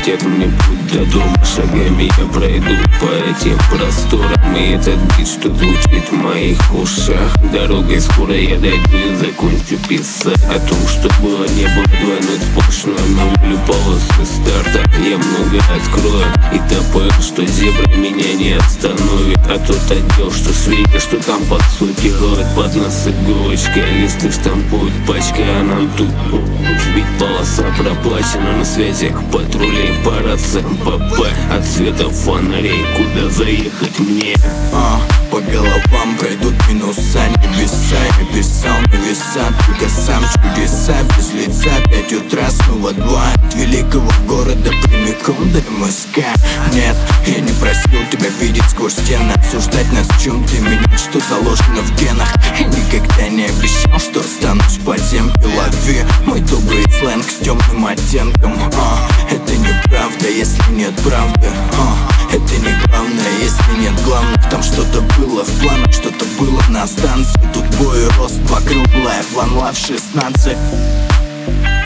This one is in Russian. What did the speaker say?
светит мне путь до дома. Шагами я пройду по этим просторам, и этот бит, что звучит в моих ушах. Дорогой скоро я дойду и закончу писать о том, что было, не было, двойной сплошной. На волю полосы старта я много открою, и топаю, что зебра меня не остановит. А тот отдел, что швейка, что там под сути роет, под нас иголочка, листы штампуют пачкой, а нам тут бит полоса проплачена. На связях патрулей парад с МПП, от света фонарей, куда заехать мне. По головам пройдут минуса, небеса, небеса, веса, только сам чудеса, без лица. 5 утра, снова 2 от великого города прямиком до МСК. Нет, я не просил тебя видеть сквозь стены, обсуждать нас в чем-то, менять, что заложено в генах. Я никогда не обещал, что останусь в подземке. Лови мой добрый сленг с темным оттенком. Это неправда, если нет правды. Это не главное, если нет главных. Там что-то было в планах, что-то было на станции. Тут бой и рост, покруглая, план лав 16.